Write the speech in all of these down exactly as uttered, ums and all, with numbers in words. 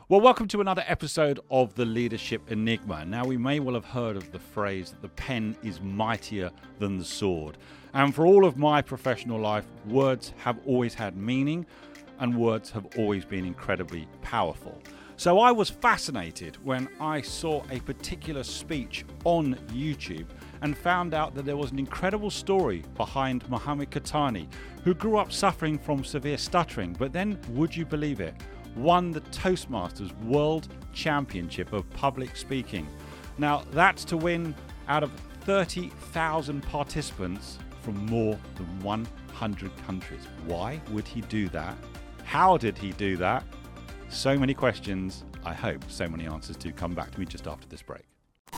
Well, welcome to another episode of The Leadership Enigma. Now, we may well have heard of the phrase that the pen is mightier than the sword. And for all of my professional life, words have always had meaning and words have always been incredibly powerful. So I was fascinated when I saw a particular speech on YouTube and found out that there was an incredible story behind Mohammed Khatani, who grew up suffering from severe stuttering, but then, would you believe it, won the Toastmasters World Championship of Public Speaking. Now, that's to win out of thirty thousand participants from more than one hundred countries. Why would he do that? How did he do that? So many questions. I hope so many answers do come back to me just after this break.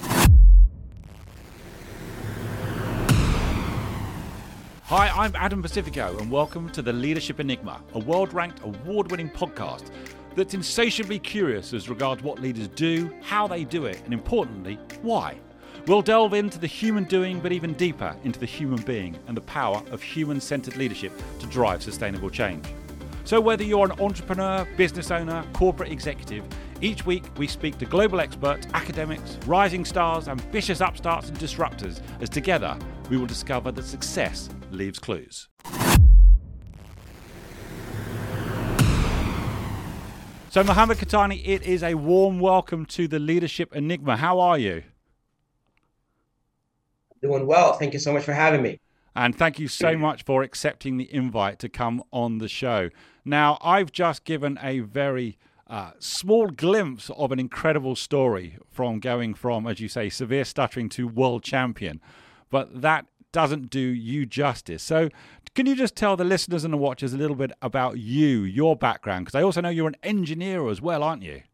Hi, I'm Adam Pacifico, and welcome to The Leadership Enigma, a world-ranked, award-winning podcast that's insatiably curious as regards what leaders do, how they do it, and importantly, why. We'll delve into the human doing, but even deeper into the human being and the power of human-centered leadership to drive sustainable change. So whether you're an entrepreneur, business owner, corporate executive, each week we speak to global experts, academics, rising stars, ambitious upstarts and disruptors, as together we will discover that success leaves clues. So Mohammed Khatani, it is a warm welcome to the Leadership Enigma. How are you? Doing well. Thank you so much for having me. And thank you so much for accepting the invite to come on the show. Now, I've just given a very uh, small glimpse of an incredible story from going from, as you say, severe stuttering to world champion. But that doesn't do you justice. So can you just tell the listeners and the watchers a little bit about you, your background? Because I also know you're an engineer as well, aren't you?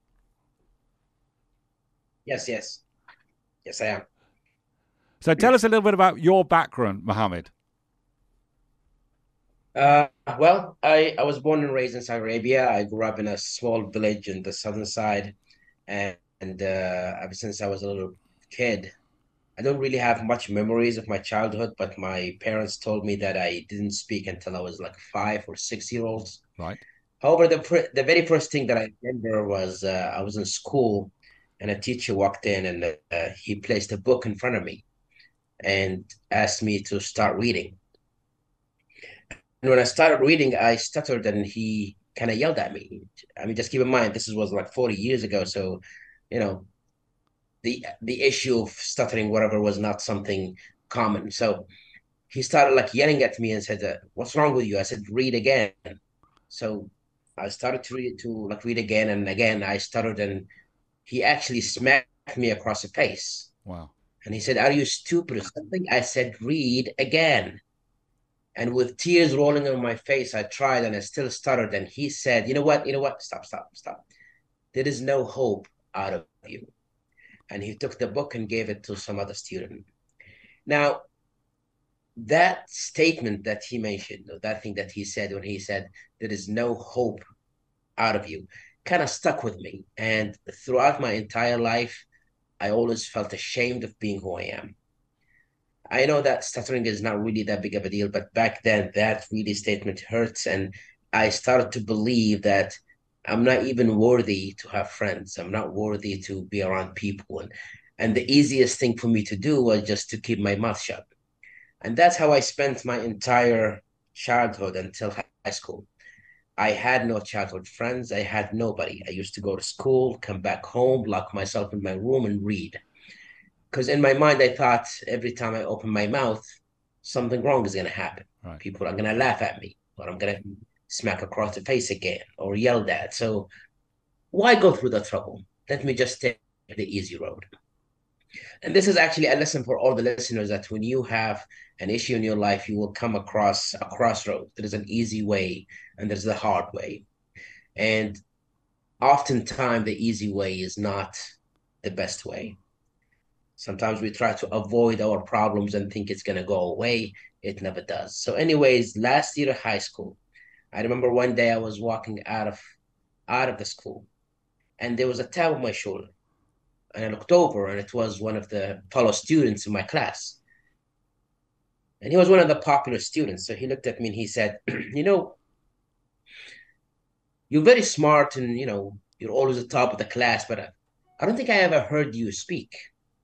Yes, yes. Yes, I am. So tell us a little bit about your background, Mohammed. Uh, well, I, I was born and raised in Saudi Arabia. I grew up in a small village in the southern side. And, and uh, ever since I was a little kid, I don't really have much memories of my childhood, but my parents told me that I didn't speak until I was like five or six years old. Right. However, the, pr- the very first thing that I remember was uh, I was in school and a teacher walked in and uh, he placed a book in front of me and asked me to start reading. And when I started reading, I stuttered and he kind of yelled at me. I mean, just keep in mind, this was like forty years ago. So, you know, the the issue of stuttering, whatever, was not something common. So he started like yelling at me and said, uh, what's wrong with you? I said, read again. So I started to read to like read again and again. I stuttered and he actually smacked me across the face. Wow. And he said, are you stupid or something? I said, read again. And with tears rolling on my face, I tried and I still stuttered. And he said, you know what? You know what? Stop, stop, stop. There is no hope out of you. And he took the book and gave it to some other student. Now, that statement that he mentioned, or that thing that he said when he said, there is no hope out of you, kind of stuck with me. And throughout my entire life, I always felt ashamed of being who I am. I know that stuttering is not really that big of a deal, but back then that really statement hurts. And I started to believe that I'm not even worthy to have friends. I'm not worthy to be around people. And, and the easiest thing for me to do was just to keep my mouth shut. And that's how I spent my entire childhood until high school. I had no childhood friends. I had nobody. I used to go to school, come back home, lock myself in my room and read. Because in my mind, I thought every time I open my mouth, something wrong is going to happen. Right. People are going to laugh at me, or I'm going to smack across the face again, or yelled at. So why go through the trouble? Let me just take the easy road. And this is actually a lesson for all the listeners that when you have an issue in your life, you will come across a crossroad. There is an easy way and there's the hard way. And oftentimes the easy way is not the best way. Sometimes we try to avoid our problems and think it's going to go away. It never does. So anyways, last year of high school, I remember one day I was walking out of out of the school and there was a tap on my shoulder. And I looked over and it was one of the fellow students in my class. And he was one of the popular students. So he looked at me and he said, you know, you're very smart and, you know, You're always the top of the class, but I, I don't think I ever heard you speak.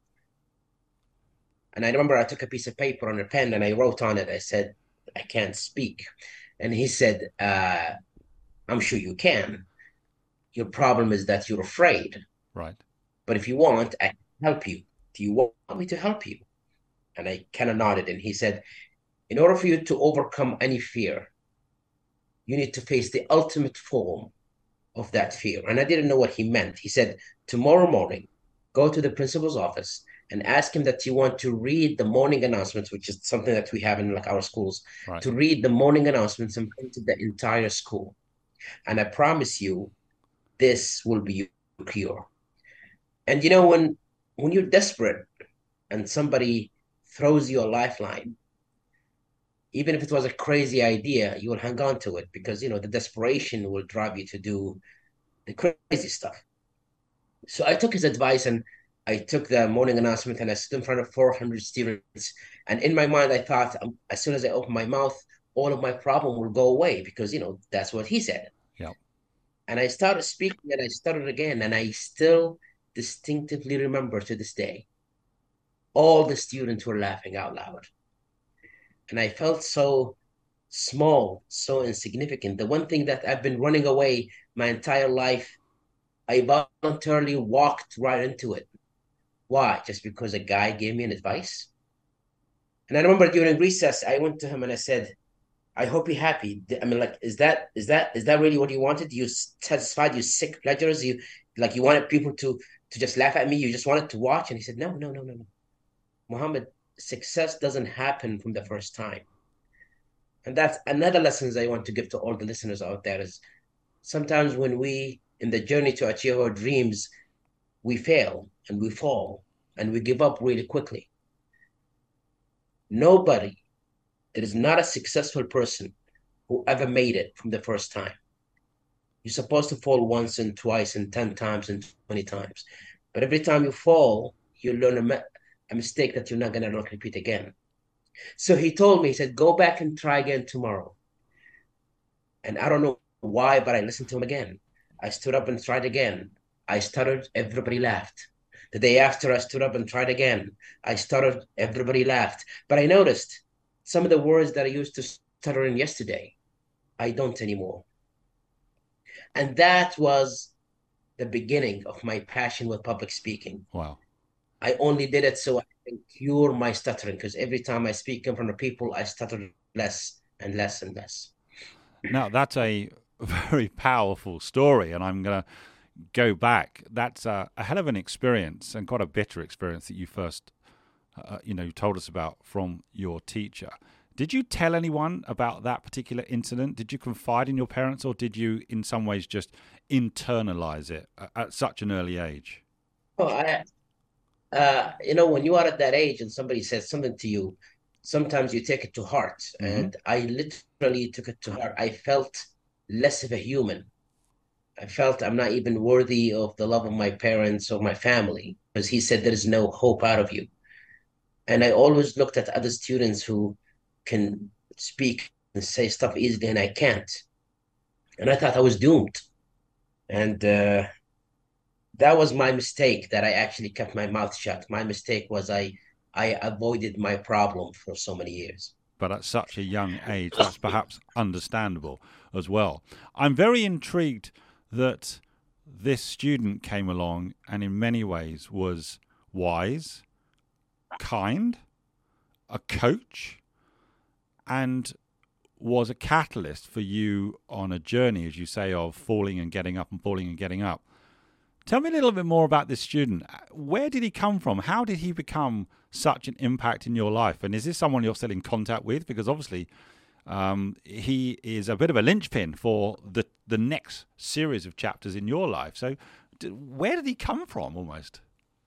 And I remember I took a piece of paper and a pen and I wrote on it, I said, I can't speak. And he said, uh, I'm sure you can. Your problem is that you're afraid. Right. But if you want, I can help you. Do you want me to help you? And I kind of nodded. And he said, in order for you to overcome any fear, you need to face the ultimate form of that fear. And I didn't know what he meant. He said, tomorrow morning, go to the principal's office and ask him that you want to read the morning announcements, which is something that we have in like our schools, Right. to read the morning announcements and print to the entire school. And I promise you, this will be your cure. And you know, when when you're desperate and somebody throws you a lifeline, even if it was a crazy idea, you will hang on to it because you know the desperation will drive you to do the crazy stuff. So I took his advice and I took the morning announcement and I stood in front of four hundred students. And in my mind, I thought, um, as soon as I open my mouth, all of my problem will go away because, you know, that's what he said. Yeah. And I started speaking and I started again. And I still distinctively remember to this day, all the students were laughing out loud. And I felt so small, so insignificant. The one thing that I've been running away my entire life, I voluntarily walked right into it. Why? Just because a guy gave me an advice? And I remember during recess, I went to him and I said, I hope you're happy. I mean, like, is that is that is that really what you wanted? You satisfied you sick pleasures? You like you wanted people to to just laugh at me? You just wanted to watch? And he said, No, no, no, no, no. Muhammad, success doesn't happen from the first time. And that's another lesson I want to give to all the listeners out there is sometimes when we in the journey to achieve our dreams, we fail and we fall and we give up really quickly. Nobody, there is not a successful person who ever made it from the first time. You're supposed to fall once and twice and ten times and twenty times. But every time you fall, you learn a, a mistake that you're not going to repeat again. So he told me, he said, go back and try again tomorrow. And I don't know why, but I listened to him again. I stood up and tried again. I stuttered, everybody laughed. The day after, I stood up and tried again. I stuttered, everybody laughed. But I noticed some of the words that I used to stutter in yesterday, I don't anymore. And that was the beginning of my passion with public speaking. Wow. I only did it so I can cure my stuttering, because every time I speak in front of people, I stutter less and less and less. Now, that's a very powerful story, and I'm going to go back. That's a, a hell of an experience and quite a bitter experience that you first, uh, you know, told us about from your teacher. Did you tell anyone about that particular incident? Did you confide in your parents, or did you in some ways just internalize it at, at such an early age? Oh, I, uh, you know, when you are at that age and somebody says something to you, sometimes you take it to heart. Mm-hmm. And I literally took it to heart. I felt less of a human. I felt I'm not even worthy of the love of my parents or my family, because he said there is no hope out of you. And I always looked at other students who can speak and say stuff easily, and I can't. And I thought I was doomed. And uh, that was my mistake, that I actually kept my mouth shut. My mistake was I I avoided my problem for so many years. But at such a young age, that's perhaps understandable as well. I'm very intrigued that this student came along and in many ways was wise, kind, a coach, and was a catalyst for you on a journey, as you say, of falling and getting up and falling and getting up. Tell me a little bit more about this student. Where did he come from? How did he become such an impact in your life? And is this someone you're still in contact with? Because obviously um, he is a bit of a linchpin for the, the next series of chapters in your life. So where did he come from almost?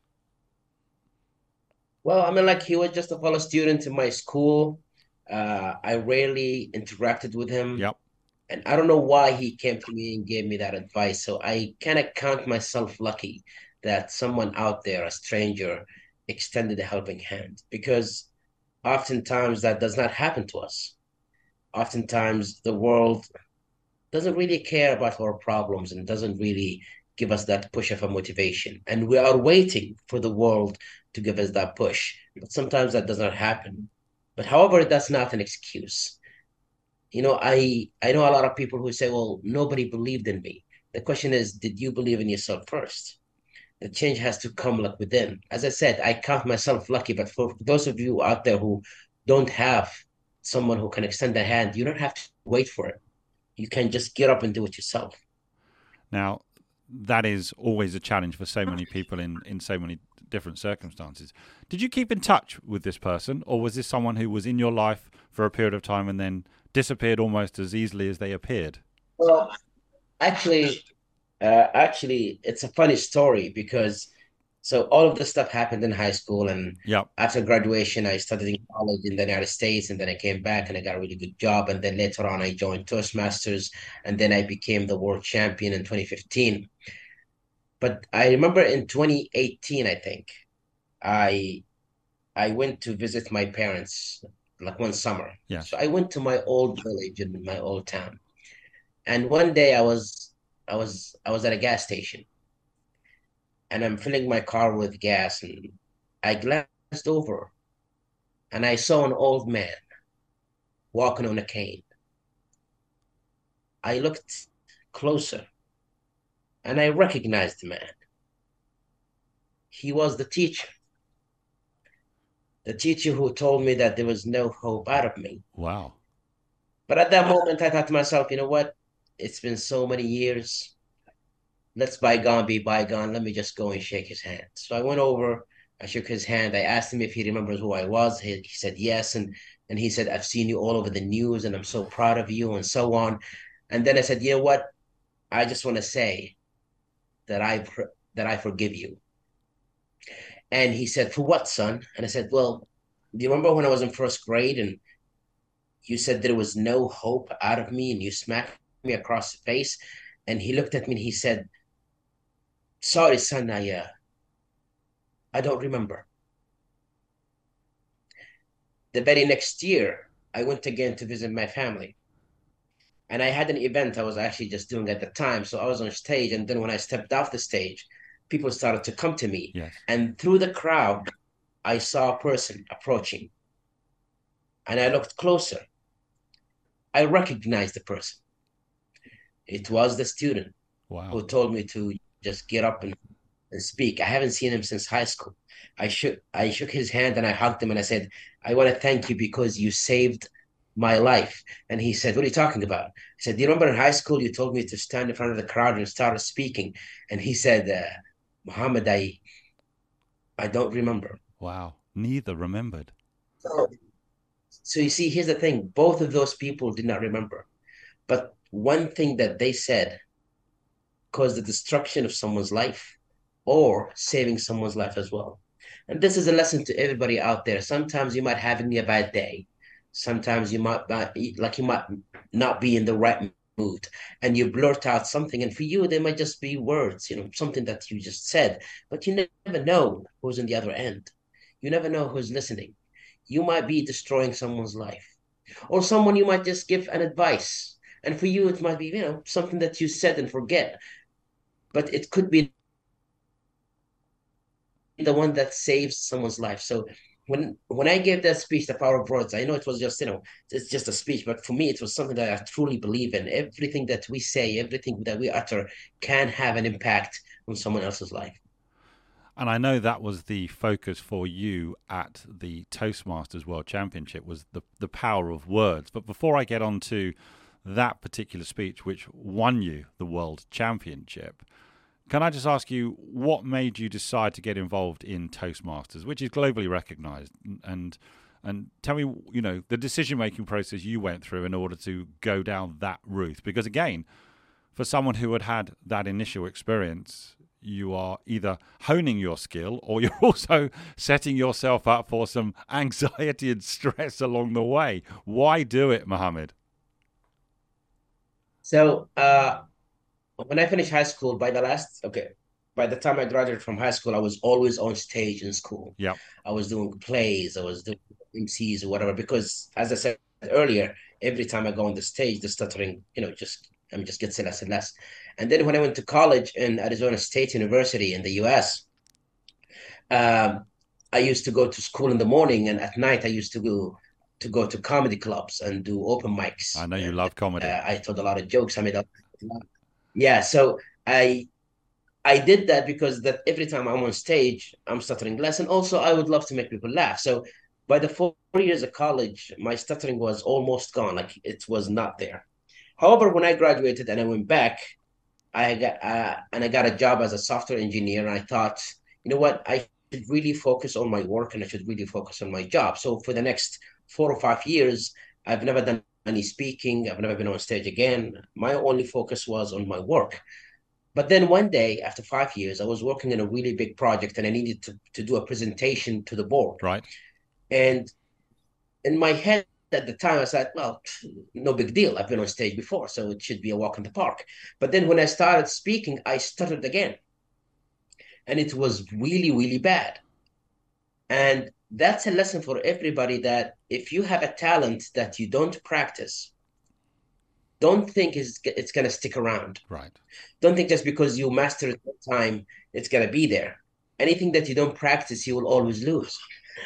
Well, I mean, like he was just a fellow student in my school. Uh, I rarely interacted with him. Yep. And I don't know why he came to me and gave me that advice. So I kind of count myself lucky that someone out there, a stranger, extended a helping hand, because oftentimes that does not happen to us. Oftentimes the world doesn't really care about our problems and doesn't really give us that push of a motivation. And we are waiting for the world to give us that push. But sometimes that does not happen. But however, that's not an excuse. You know, I I know a lot of people who say, well, nobody believed in me. The question is, did you believe in yourself first? The change has to come like within. As I said, I count myself lucky, but for those of you out there who don't have someone who can extend a hand, you don't have to wait for it. You can just get up and do it yourself. Now, that is always a challenge for so many people in, in so many different circumstances. Did you keep in touch with this person, or was this someone who was in your life for a period of time and then disappeared almost as easily as they appeared? Well, actually, uh, actually, it's a funny story because so all of this stuff happened in high school, and Yep. after graduation, I studied in college in the United States, and then I came back and I got a really good job, and then later on, I joined Toastmasters, and then I became the world champion in twenty fifteen. But I remember in twenty eighteen, I think, I I went to visit my parents like one summer. Yes. So I went to my old village in my old town. And one day I was I was I was at a gas station and I'm filling my car with gas and I glanced over and I saw an old man walking on a cane. I looked closer and I recognized the man. He was the teacher, the teacher who told me that there was no hope out of me. Wow. But at that moment, I thought to myself, you know what? It's been so many years. Let's bygone be bygone. Let me just go and shake his hand. So I went over, I shook his hand. I asked him if he remembers who I was. He, he said yes. And, and he said, I've seen you all over the news and I'm so proud of you and so on. And then I said, you know what? I just want to say that I that I forgive you. And he said, for what, son? And I said, well, do you remember when I was in first grade and you said there was no hope out of me and you smacked me across the face? And he looked at me and he said, sorry, son, I, uh, I don't remember. The very next year, I went again to visit my family. And I had an event I was actually just doing at the time. So I was on stage. And then when I stepped off the stage, people started to come to me. Yes. And through the crowd, I saw a person approaching. And I looked closer. I recognized the person. It was the student Wow. who told me to just get up and, and speak. I haven't seen him since high school. I shook I shook his hand and I hugged him and I said, I want to thank you because you saved my life. And he said, what are you talking about? I said, do you remember in high school you told me to stand in front of the crowd and start speaking? And he said, uh, Muhammad, I I don't remember. Wow. Neither remembered. So, so you see, here's the thing. Both of those people did not remember. But one thing that they said caused the destruction of someone's life or saving someone's life as well. And this is a lesson to everybody out there. Sometimes you might have a bad day. Sometimes you might not, like you might not be in the right mood and you blurt out something. And for you, they might just be words, you know, something that you just said, but you never know who's in the other end. You never know who's listening. You might be destroying someone's life or someone you might just give an advice. And for you, it might be, you know, something that you said and forget, but it could be the one that saves someone's life. So when when I gave that speech, The Power of Words, I know it was just, you know, it's just a speech, but for me, it was something that I truly believe in. Everything that we say, everything that we utter can have an impact on someone else's life. And I know that was the focus for you at the Toastmasters World Championship, was the, the power of words. But before I get on to that particular speech, which won you the World Championship, can I just ask you, what made you decide to get involved in Toastmasters, which is globally recognized? And and tell me, you know, the decision-making process you went through in order to go down that route. Because again, for someone who had had that initial experience, you are either honing your skill or you're also setting yourself up for some anxiety and stress along the way. Why do it, Mohammed? So uh, when I finished high school, by the last, okay, by the time I graduated from high school, I was always on stage in school. Yeah. I was doing plays, I was doing M Cs or whatever, because as I said earlier, every time I go on the stage, the stuttering, you know, just I mean, just gets less and less. And then when I went to college in Arizona State University in the U S, um, I used to go to school in the morning, and at night I used to go to go to comedy clubs and do open mics. I know you And love comedy. uh, I told a lot of jokes. I made a yeah. So I I did that because that every time I'm on stage, I'm stuttering less, and also I would love to make people laugh. So by the four years of college, my stuttering was almost gone, like it was not there. However, when I graduated and I went back, I got uh, and I got a job as a software engineer, and I thought, you know what, I should really focus on my work and I should really focus on my job. So for the next four or five years, I've never done any speaking. I've never been on stage again. My only focus was on my work. But then one day, after five years, I was working on a really big project and I needed to, to do a presentation to the board. Right. And in my head at the time, I said, well, no big deal. I've been on stage before, so it should be a walk in the park. But then when I started speaking, I stuttered again. And it was really, really bad. And that's a lesson for everybody that if you have a talent that you don't practice, don't think it's, it's going to stick around. Right. Don't think just because you master it one time, it's going to be there. Anything that you don't practice, you will always lose.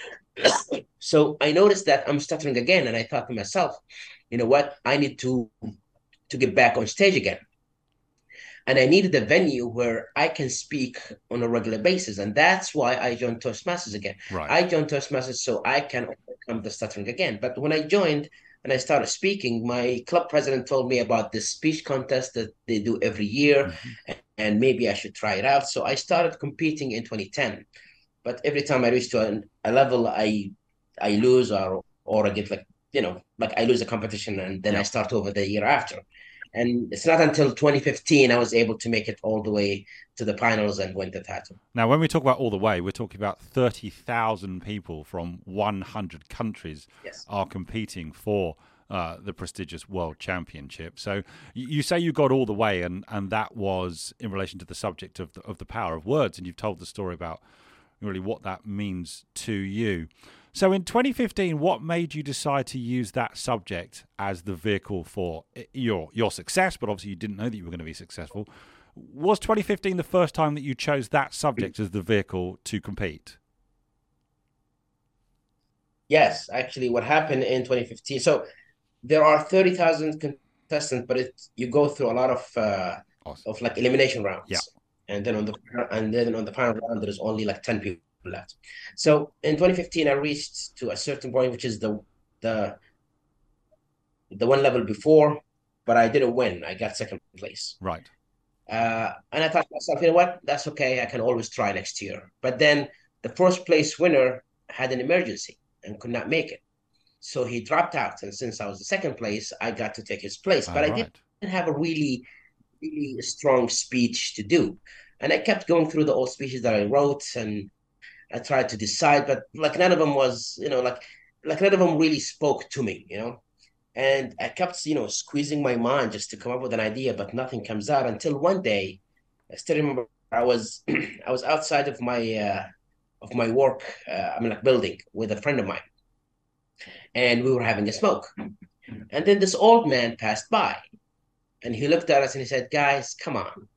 So I noticed that I'm stuttering again, and I thought to myself, you know what? I need to to get back on stage again. And I needed a venue where I can speak on a regular basis. And that's why I joined Toastmasters again. Right. I joined Toastmasters so I can overcome the stuttering again. But when I joined and I started speaking, my club president told me about this speech contest that they do every year, mm-hmm. and maybe I should try it out. So I started competing in twenty ten. But every time I reach to a, a level, I I lose or or I get like, you know, like I lose a competition and then yeah. I start over the year after. And it's not until twenty fifteen I was able to make it all the way to the finals and win the title. Now, when we talk about all the way, we're talking about thirty thousand people from one hundred countries yes. are competing for uh, the prestigious World Championship. So you say you got all the way, and, and that was in relation to the subject of the, of the power of words, and you've told the story about really what that means to you. So in twenty fifteen, what made you decide to use that subject as the vehicle for your your success? But obviously you didn't know that you were going to be successful. Was twenty fifteen the first time that you chose that subject as the vehicle to compete? Yes, actually what happened in twenty fifteen. So there are thirty thousand contestants, but it, you go through a lot of uh, awesome. of like elimination rounds. Yeah. And then on the and then on the final round, there's only like ten people left. So in twenty fifteen, I reached to a certain point, which is the the the one level before, but I didn't win. I got second place. Right. Uh, and I thought to myself, you know what? That's okay. I can always try next year. But then the first place winner had an emergency and could not make it, so he dropped out. And since I was the second place, I got to take his place. All but right. I didn't have a really really strong speech to do. And I kept going through the old speeches that I wrote and I tried to decide, but like none of them was, you know, like, like none of them really spoke to me, you know? And I kept, you know, squeezing my mind just to come up with an idea, but nothing comes out until one day, I still remember I was, I was outside of my, uh, of my work, uh, I mean, like building with a friend of mine. And we were having a smoke. And then this old man passed by. And he looked at us and he said, guys, come on.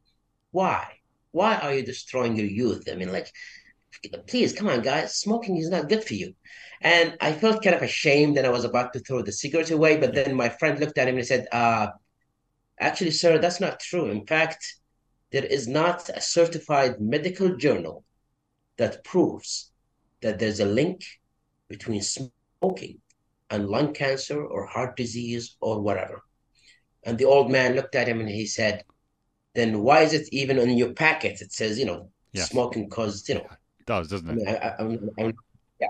Why? Why are you destroying your youth? I mean, like, please, come on, guys. Smoking is not good for you. And I felt kind of ashamed and I was about to throw the cigarette away. But then my friend looked at him and he said, uh, actually, sir, that's not true. In fact, there is not a certified medical journal that proves that there's a link between smoking and lung cancer or heart disease or whatever. And the old man looked at him and he said, then why is it even on your packet? It says, you know, yes. smoking causes, you know. It does, doesn't it? I mean, I, I, I, yeah.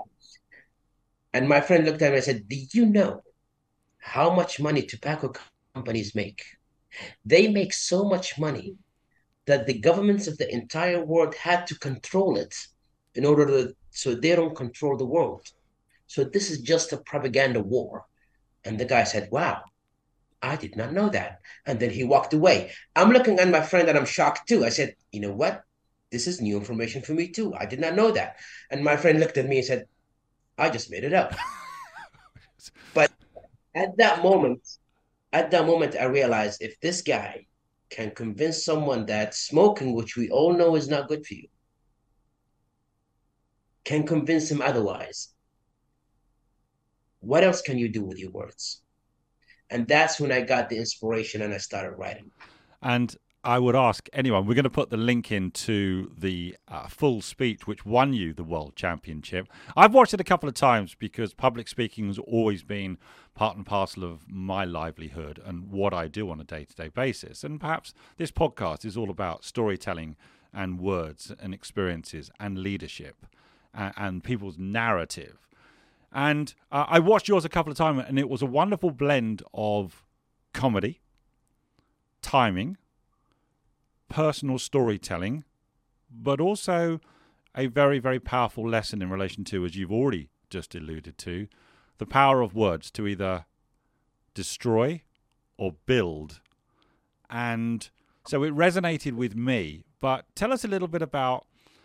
And my friend looked at me and said, do you know how much money tobacco companies make? They make so much money that the governments of the entire world had to control it in order to, so they don't control the world. So this is just a propaganda war. And the guy said, wow. I did not know that. And then he walked away. I'm looking at my friend and I'm shocked too. I said, you know what? This is new information for me too. I did not know that. And my friend looked at me and said, I just made it up. But at that moment, at that moment, I realized if this guy can convince someone that smoking, which we all know is not good for you, can convince him otherwise, what else can you do with your words? And that's when I got the inspiration and I started writing. And I would ask anyone, we're going to put the link into the uh, full speech which won you the World Championship. I've watched it a couple of times because public speaking has always been part and parcel of my livelihood and what I do on a day-to-day basis. And perhaps this podcast is all about storytelling and words and experiences and leadership and, and people's narrative. And uh, I watched yours a couple of times, and it was a wonderful blend of comedy, timing, personal storytelling, but also a very, very powerful lesson in relation to, as you've already just alluded to, the power of words to either destroy or build. And so it resonated with me. But tell us a little bit about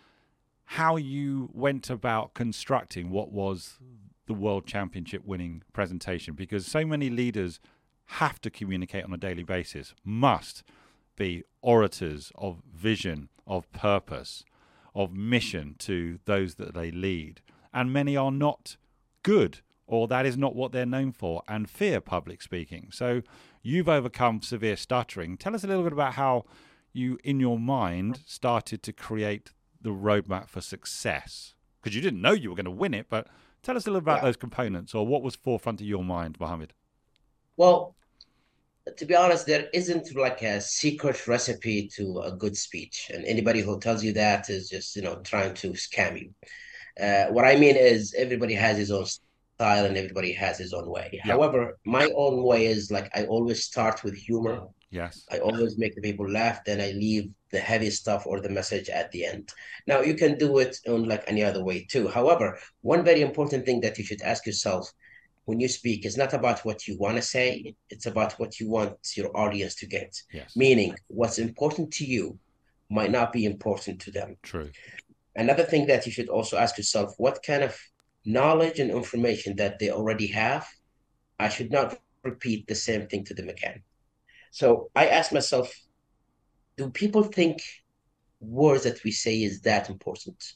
how you went about constructing what was the World Championship winning presentation, because so many leaders have to communicate on a daily basis, must be orators of vision, of purpose, of mission to those that they lead. And many are not good, or that is not what they're known for, and fear public speaking. So you've overcome severe stuttering. Tell us a little bit about how you, in your mind, started to create the roadmap for success. Because you didn't know you were going to win it, but tell us a little about yeah. those components, or what was forefront of your mind, Mohammed. Well, to be honest, there isn't like a secret recipe to a good speech. And anybody who tells you that is just, you know, trying to scam you. Uh, what I mean is everybody has his own style and everybody has his own way. Yeah. However, my own way is like I always start with humor. Yes. I always make the people laugh, then I leave the heavy stuff or the message at the end. Now, you can do it on like any other way too. However, one very important thing that you should ask yourself when you speak is not about what you want to say, it's about what you want your audience to get. Yes. Meaning, what's important to you might not be important to them. True. Another thing that you should also ask yourself, what kind of knowledge and information that they already have, I should not repeat the same thing to them again. So I ask myself, do people think words that we say is that important?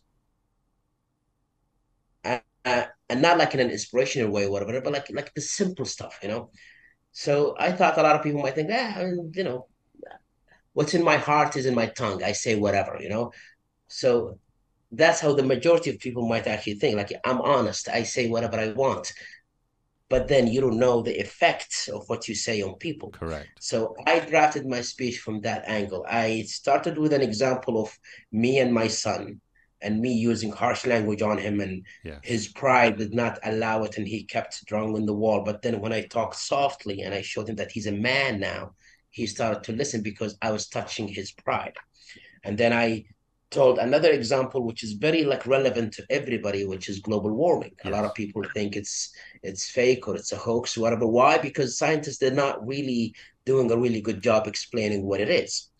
Uh, uh, and not like in an inspirational way or whatever, but like like the simple stuff, you know? So I thought a lot of people might think, ah, you know, what's in my heart is in my tongue. I say whatever, you know? So that's how the majority of people might actually think. Like, I'm honest. I say whatever I want. But then you don't know the effect of what you say on people. Correct. So I drafted my speech from that angle. I started with an example of me and my son and me using harsh language on him, and yes. his pride did not allow it, and he kept drawing on the wall. But then when I talked softly and I showed him that he's a man now, he started to listen because I was touching his pride. And then I told another example, which is very like relevant to everybody, which is global warming. Yes. A lot of people think it's it's fake or it's a hoax, or whatever. Why? Because scientists are not really doing a really good job explaining what it is.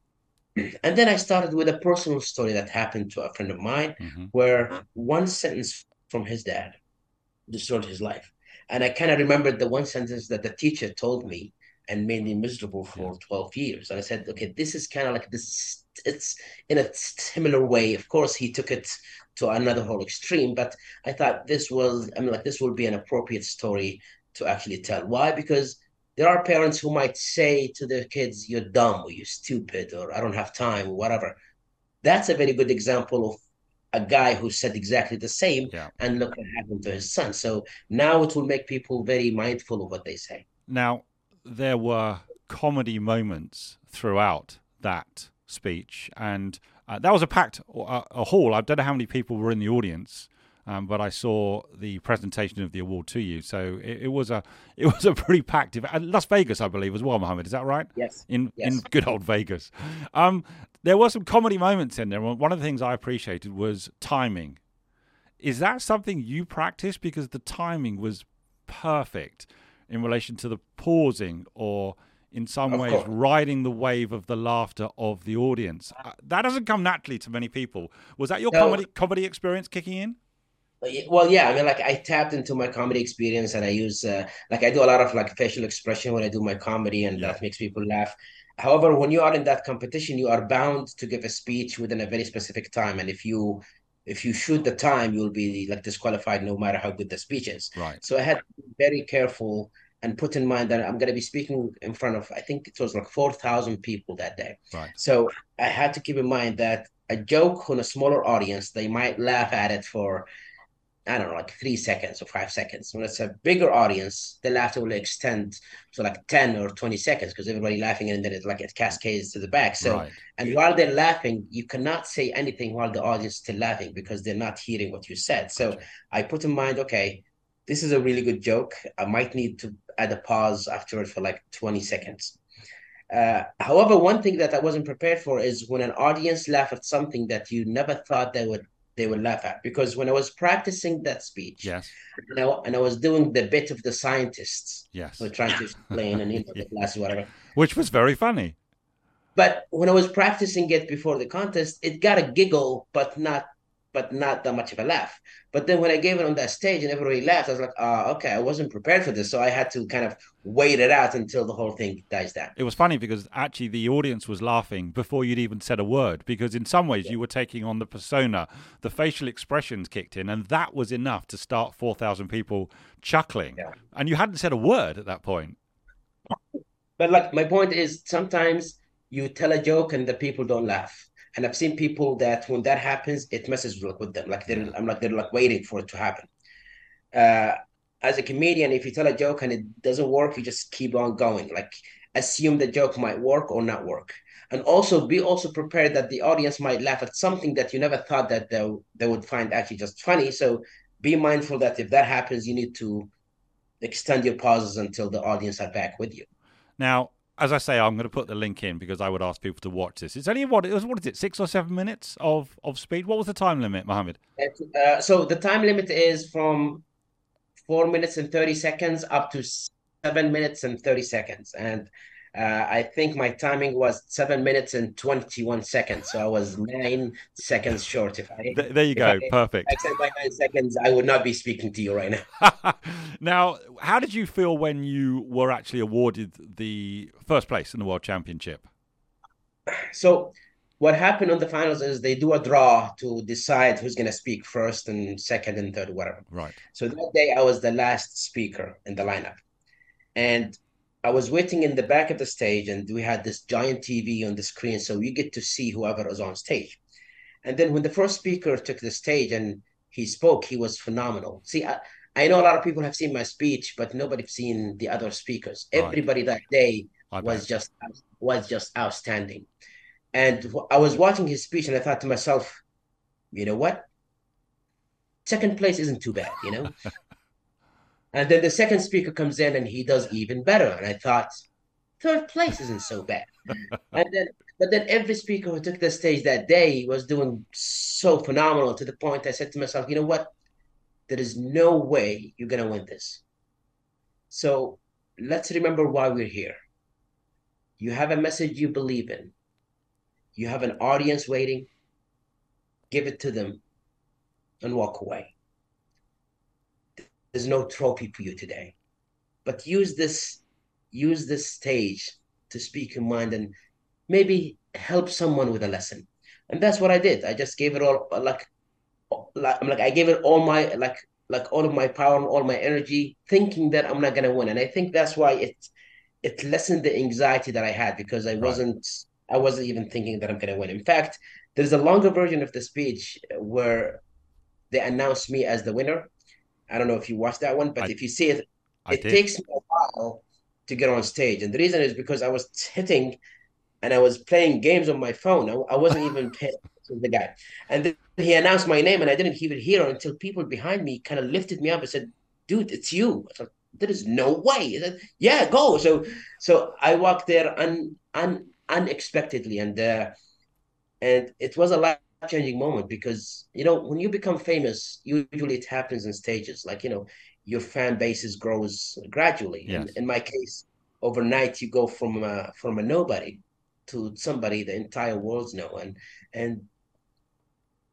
And then I started with a personal story that happened to a friend of mine, mm-hmm. where one sentence from his dad destroyed his life. And I kind of remembered the one sentence that the teacher told me and made me miserable for yeah. twelve years. And I said, okay, this is kind of like this, it's in a similar way. Of course, he took it to another whole extreme, but I thought this was, I mean, like this would be an appropriate story to actually tell. Why? Because there are parents who might say to their kids, you're dumb or you're stupid or I don't have time or whatever. That's a very good example of a guy who said exactly the same, yeah. and look what happened to his son. So now it will make people very mindful of what they say. Now, there were comedy moments throughout that speech, and uh, that was a packed uh, a hall. I don't know how many people were in the audience, um, but I saw the presentation of the award to you. So it, it was a it was a pretty packed event. Las Vegas, I believe, as well, Mohammed. Is that right? Yes. In yes. in good old Vegas. Um, there were some comedy moments in there. One of the things I appreciated was timing. Is that something you practice? Because the timing was perfect in relation to the pausing or in some of ways course. riding the wave of the laughter of the audience. Uh, that doesn't come naturally to many people. Was that your no. comedy comedy experience kicking in? Well, yeah, I mean, like I tapped into my comedy experience and I use uh, like I do a lot of like facial expression when I do my comedy, and Yeah. that makes people laugh. However, when you are in that competition, you are bound to give a speech within a very specific time, and if you if you shoot the time, you'll be like disqualified no matter how good the speech is. Right. So I had to be very careful and put in mind that I'm going to be speaking in front of, I think it was like four thousand people that day. Right. So I had to keep in mind that a joke on a smaller audience, they might laugh at it for I don't know, like three seconds or five seconds. When it's a bigger audience, the laughter will extend to like ten or twenty seconds because everybody laughing and then it like it cascades to the back. So, Right. and while they're laughing, you cannot say anything while the audience is still laughing because they're not hearing what you said. So Gotcha. I put in mind, okay, this is a really good joke. I might need to add a pause after it for like twenty seconds. Uh, however, one thing that I wasn't prepared for is when an audience laugh at something that you never thought they would they would laugh at. Because when I was practicing that speech, Yes. and I, and I was doing the bit of the scientists who were Yes. trying to explain and you know Yeah. the classes whatever. Which was very funny. But when I was practicing it before the contest, it got a giggle, but not but not that much of a laugh. But then when I gave it on that stage and everybody laughed, I was like, oh, okay, I wasn't prepared for this. So I had to kind of wait it out until the whole thing dies down. It was funny because actually the audience was laughing before you'd even said a word, because in some ways Yeah. you were taking on the persona, the facial expressions kicked in, and that was enough to start four thousand people chuckling. Yeah. And you hadn't said a word at that point. But like my point is sometimes you tell a joke and the people don't laugh. And I've seen people that when that happens, it messes with with them. Like they're Yeah. I'm like they're like waiting for it to happen. Uh as a comedian, if you tell a joke and it doesn't work, you just keep on going. Like assume the joke might work or not work. And also be also prepared that the audience might laugh at something that you never thought that they, they would find actually just funny. So be mindful that if that happens, you need to extend your pauses until the audience are back with you. Now, as I say, I'm going to put the link in because I would ask people to watch this. It's only what it was. What is it? Six or seven minutes of of speed. What was the time limit, Mohammed? Uh, so the time limit is from four minutes and thirty seconds up to seven minutes and thirty seconds. And uh, I think my timing was seven minutes and twenty-one seconds. So I was nine seconds short. If I There you if I go. Perfect. extend by nine seconds, I would not be speaking to you right now. Now, how did you feel when you were actually awarded the first place in the World Championship? So what happened on the finals is they do a draw to decide who's going to speak first and second and third, whatever. Right. So that day I was the last speaker in the lineup. And I was waiting in the back of the stage, and we had this giant T V on the screen, so you get to see whoever is on stage. And then when the first speaker took the stage and he spoke, he was phenomenal. See, I, I know a lot of people have seen my speech, but nobody's seen the other speakers. Right. Everybody that day I was bet. just was just outstanding. And I was watching his speech, and I thought to myself, you know what? Second place isn't too bad, you know. And then the second speaker comes in, and he does even better. And I thought, third place isn't so bad. And then, but then every speaker who took the stage that day was doing so phenomenal to the point I said to myself, you know what? There is no way you're gonna win this. So let's remember why we're here. You have a message you believe in. You have an audience waiting. Give it to them and walk away. There's no trophy for you today. But use this, use this stage to speak your mind and maybe help someone with a lesson. And that's what I did. I just gave it all like like I'm like I gave it all my like like all of my power and all my energy, thinking that I'm not gonna win. And I think that's why it it lessened the anxiety that I had because I Right. wasn't I wasn't even thinking that I'm gonna win. In fact, there's a longer version of the speech where they announced me as the winner. I don't know if you watched that one, but I if you see it, I it did. takes me a while to get on stage. And the reason is because I was hitting and I was playing games on my phone. I, I wasn't even paying attention to the guy. And then he announced my name, and I didn't even hear it until people behind me kind of lifted me up and said, "Dude, it's you." I thought, there is no way. I said, yeah, go. So, so I walked there un, un, unexpectedly, and uh, and it was a life changing moment because you know when you become famous, usually it happens in stages. Like you know, your fan bases grows gradually, and Yes. in my case, overnight you go from uh, from a nobody to somebody the entire world's know, and and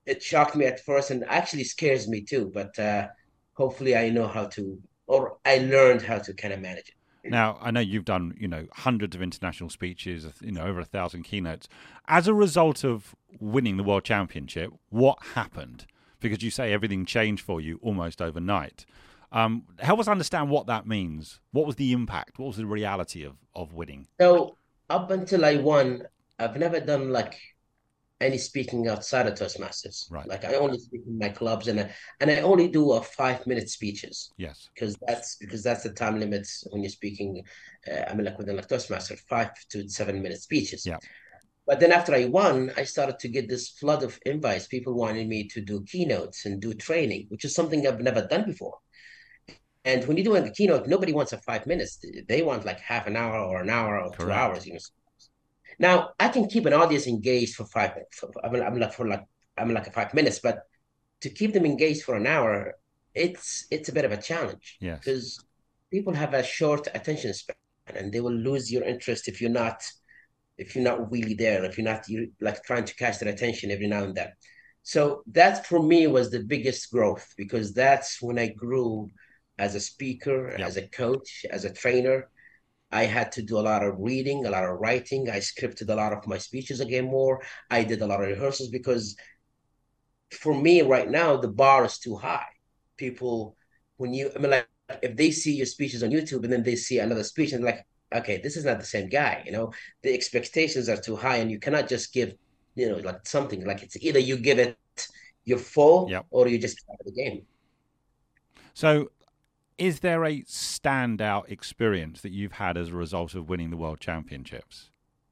it shocked me at first and actually scares me too. But uh, hopefully, I know how to, or I learned how to kind of manage it. Now, I know you've done, you know, hundreds of international speeches, you know, over a thousand keynotes. As a result of winning the World Championship, what happened? Because you say everything changed for you almost overnight. Um, help us understand what that means. What was the impact? What was the reality of, of winning? So up until I won, I've never done like any speaking outside of Toastmasters. Right. Like I only speak in my clubs, and I, and I only do a five minute speeches Yes. because that's because that's the time limits when you're speaking. Uh, I mean, like within like Toastmasters, five to seven minute speeches. Yeah. But then after I won, I started to get this flood of invites. People wanted me to do keynotes and do training, which is something I've never done before. And when you're doing a keynote, nobody wants a five minutes. They want like half an hour or an hour or two Correct. hours, you know. Now I can keep an audience engaged for five. For, I mean, I'm like for like I'm like a five minutes, but to keep them engaged for an hour, it's it's a bit of a challenge Yes. because people have a short attention span, and they will lose your interest if you're not if you're not really there, if you're not you like trying to catch their attention every now and then. So that for me was the biggest growth because that's when I grew as a speaker, Yep. as a coach, as a trainer. I had to do a lot of reading, a lot of writing. I scripted a lot of my speeches again more. I did a lot of rehearsals because for me right now, the bar is too high. People, when you, I mean, like, if they see your speeches on YouTube and then they see another speech and like, okay, this is not the same guy, you know, the expectations are too high and you cannot just give, you know, like something like it's either you give it your full Yep. or you just out of the game. So, is there a standout experience that you've had as a result of winning the World Championships?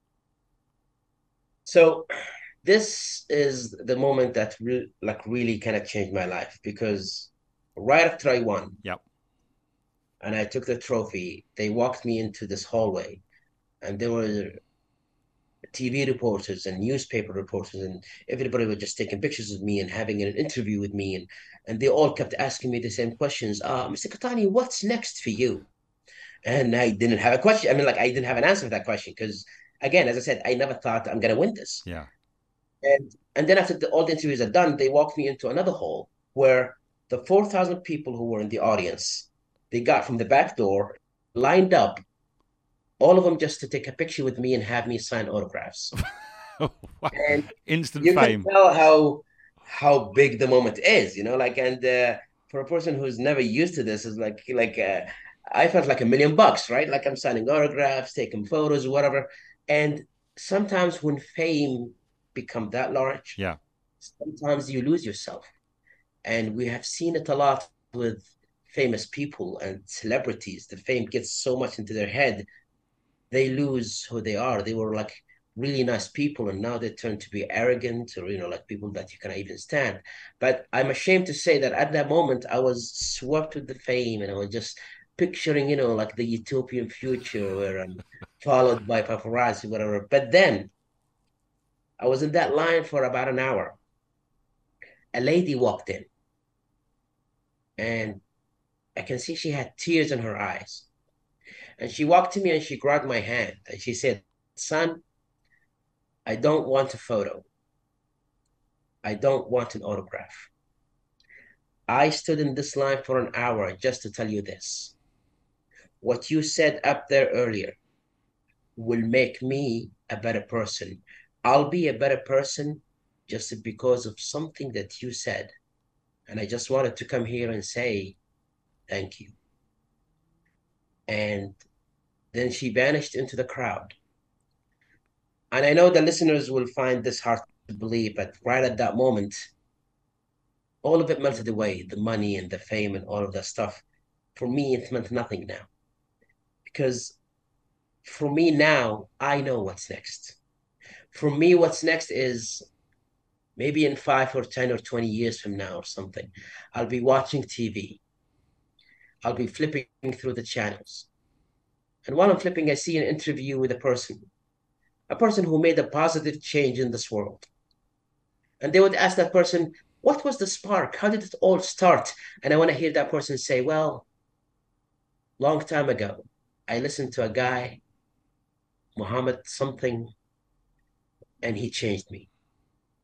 So this is the moment that re- like really kind of changed my life because right after I won Yep. and I took the trophy, they walked me into this hallway and there were T V reporters and newspaper reporters and everybody was just taking pictures of me and having an interview with me and and they all kept asking me the same questions. Uh, mister Katani, what's next for you? And I didn't have a question. I mean, like I didn't have an answer for that question because again, as I said, I never thought I'm gonna win this. Yeah. And and then after the, all the interviews are done, they walked me into another hall where the four thousand people who were in the audience, they got from the back door, lined up, all of them just to take a picture with me and have me sign autographs. Wow. And Instant you can fame. tell how how big the moment is, you know, like and uh, for a person who's never used to this, is like like uh, I felt like a million bucks, right? Like I'm signing autographs, taking photos, whatever. And sometimes when fame become that large, Yeah. sometimes you lose yourself. And we have seen it a lot with famous people and celebrities. The fame gets so much into their head, they lose who they are. They were like really nice people, and now they turn to be arrogant or, you know, like people that you cannot even stand. But I'm ashamed to say that at that moment, I was swept with the fame and I was just picturing, you know, like the utopian future where I'm followed by paparazzi, whatever. But then I was in that line for about an hour. A lady walked in and I can see she had tears in her eyes. And she walked to me and she grabbed my hand and she said, "Son, I don't want a photo. I don't want an autograph. I stood in this line for an hour just to tell you this. What you said up there earlier will make me a better person. I'll be a better person just because of something that you said. And I just wanted to come here and say thank you." And then she vanished into the crowd. And I know the listeners will find this hard to believe, but right at that moment, all of it melted away, the money and the fame and all of that stuff. For me, it meant nothing now. Because for me now, I know what's next. For me, what's next is maybe in five or ten or twenty years from now or something, I'll be watching T V. I'll be flipping through the channels. And while I'm flipping, I see an interview with a person, a person who made a positive change in this world. And they would ask that person, what was the spark? How did it all start? And I want to hear that person say, well, long time ago, I listened to a guy, Muhammad something, and he changed me.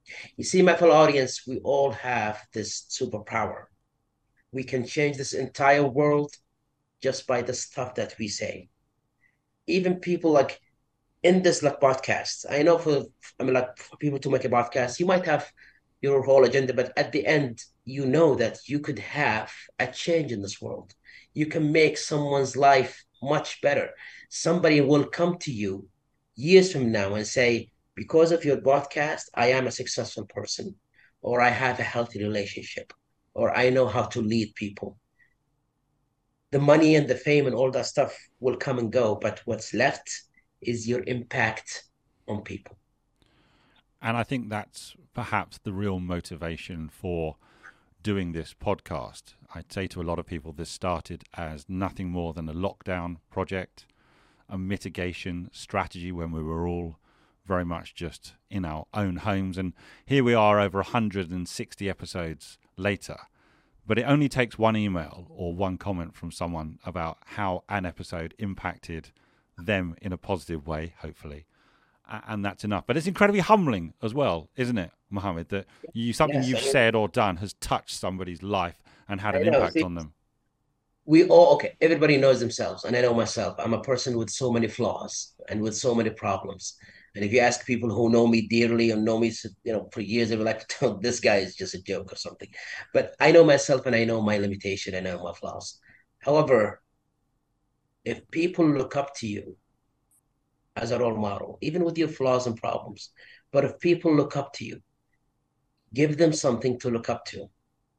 You see, my fellow audience, we all have this superpower. We can change this entire world just by the stuff that we say. Even people like in this like podcast, I know for I mean like for people to make a podcast, you might have your whole agenda, but at the end, you know that you could have a change in this world. You can make someone's life much better. Somebody will come to you years from now and say, because of your podcast, I am a successful person, or I have a healthy relationship, or I know how to lead people. The money and the fame and all that stuff will come and go, but what's left is your impact on people. And I think that's perhaps the real motivation for doing this podcast. I'd say to a lot of people, this started as nothing more than a lockdown project, a mitigation strategy when we were all very much just in our own homes. And here we are over one hundred sixty episodes later. But it only takes one email or one comment from someone about how an episode impacted them in a positive way, hopefully. And that's enough. But it's incredibly humbling as well, isn't it, Mohammed, that you something yes, you've I mean, said or done has touched somebody's life and had an know, impact see, on them. We all, okay, everybody knows themselves. And I know myself. I'm a person with so many flaws and with so many problems. And if you ask people who know me dearly and know me, you know, for years, they were like, oh, this guy is just a joke or something. But I know myself and I know my limitation and I know my flaws. However, if people look up to you as a role model, even with your flaws and problems, but if people look up to you, give them something to look up to.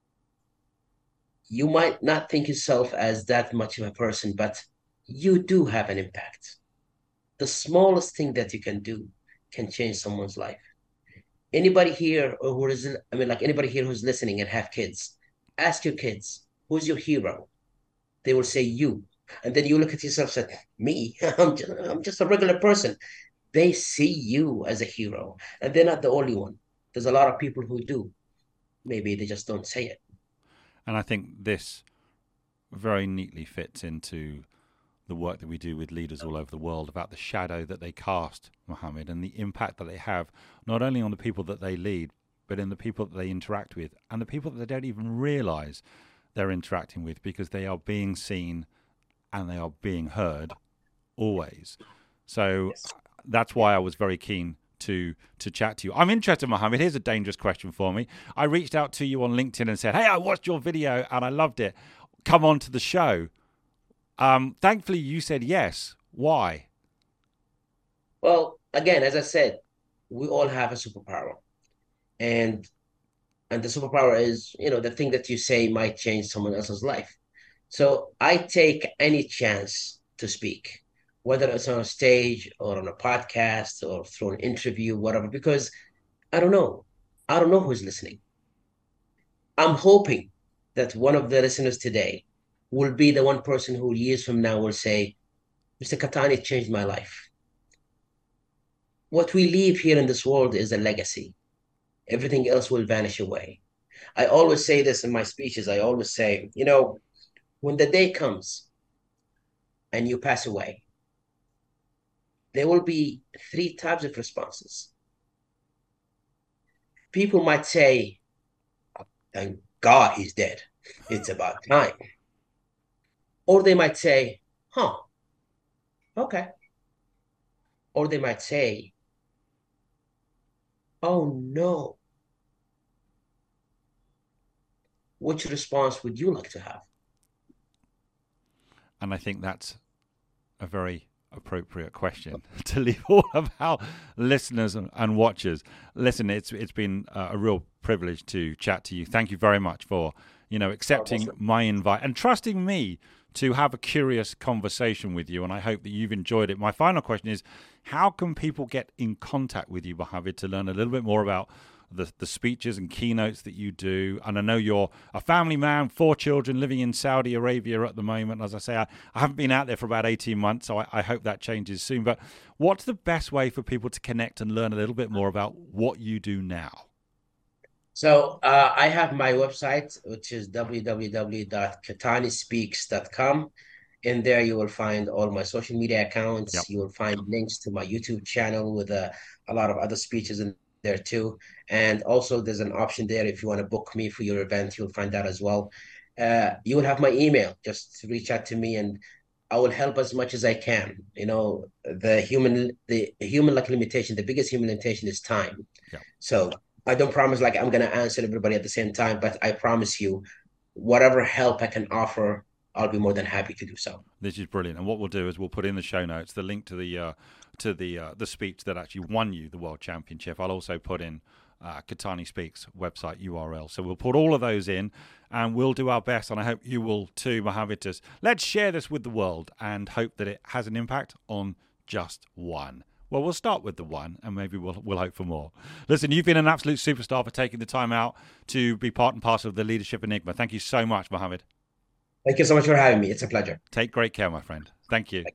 You might not think yourself as that much of a person, but you do have an impact. The smallest thing that you can do can change someone's life. Anybody here or who is, I mean, like anybody here who's listening and have kids, ask your kids, who's your hero? They will say you. And then you look at yourself and say, me, I'm just, I'm just a regular person. They see you as a hero. And they're not the only one. There's a lot of people who do. Maybe they just don't say it. And I think this very neatly fits into the work that we do with leaders all over the world about the shadow that they cast, Mohammed, and the impact that they have, not only on the people that they lead, but in the people that they interact with and the people that they don't even realize they're interacting with, because they are being seen and they are being heard always. So yes. That's why I was very keen to to chat to you. I'm interested, Mohammed. Here's a dangerous question for me. I reached out to you on LinkedIn and said, hey, I watched your video and I loved it. Come on to the show. Um, thankfully, you said yes. Why? Well, again, as I said, we all have a superpower. And and the superpower is, you know, the thing that you say might change someone else's life. So I take any chance to speak, whether it's on a stage or on a podcast or through an interview, whatever, because I don't know. I don't know who's listening. I'm hoping that one of the listeners today will be the one person who years from now will say, Mister Kattani changed my life. What we leave here in this world is a legacy. Everything else will vanish away. I always say this in my speeches. I always say, you know, when the day comes and you pass away, there will be three types of responses. People might say, thank God he's dead. It's about time. Or they might say, huh, okay. Or they might say, oh no. Which response would you like to have? And I think that's a very appropriate question to leave all of our listeners and watchers. Listen, it's it's been a real privilege to chat to you. Thank you very much for, you know, accepting oh, awesome. my invite and trusting me to have a curious conversation with you. And I hope that you've enjoyed it. My final question is, how can people get in contact with you, Mohammed, to learn a little bit more about the the speeches and keynotes that you do? And I know you're a family man, four children, living in Saudi Arabia at the moment. As I say, I, I haven't been out there for about eighteen months, so I, I hope that changes soon. But what's the best way for people to connect and learn a little bit more about what you do now? So uh, I have my website, which is w w w dot kattani speaks dot com. In there, you will find all my social media accounts. Yep. You will find links to my YouTube channel with a, a lot of other speeches and there too. And also there's an option there if you want to book me for your event, you'll find that as well. Uh, you will have my email. Just reach out to me and I will help as much as I can. You know, the human the human like limitation, the biggest human limitation is time. Yeah. So I don't promise like I'm gonna answer everybody at the same time, but I promise you, whatever help I can offer, I'll be more than happy to do so. This is brilliant. And what we'll do is we'll put in the show notes the link to the uh, to the uh, the speech that actually won you the World Championship. I'll also put in uh, Keitany Speaks website U R L. So we'll put all of those in and we'll do our best. And I hope you will too, Mohavitus. Let's share this with the world and hope that it has an impact on just one. Well, we'll start with the one and maybe we'll we'll hope for more. Listen, you've been an absolute superstar for taking the time out to be part and parcel of the Leadership Enigma. Thank you so much, Mohammed. Thank you so much for having me. It's a pleasure. Take great care, my friend. Thank you.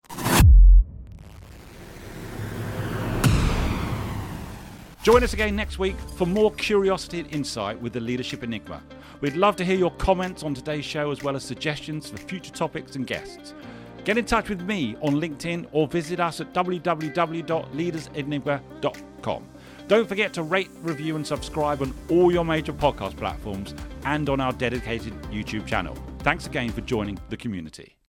Join us again next week for more curiosity and insight with the Leadership Enigma. We'd love to hear your comments on today's show as well as suggestions for future topics and guests. Get in touch with me on LinkedIn or visit us at w w w dot leaders enigma dot com. Don't forget to rate, review and subscribe on all your major podcast platforms and on our dedicated YouTube channel. Thanks again for joining the community.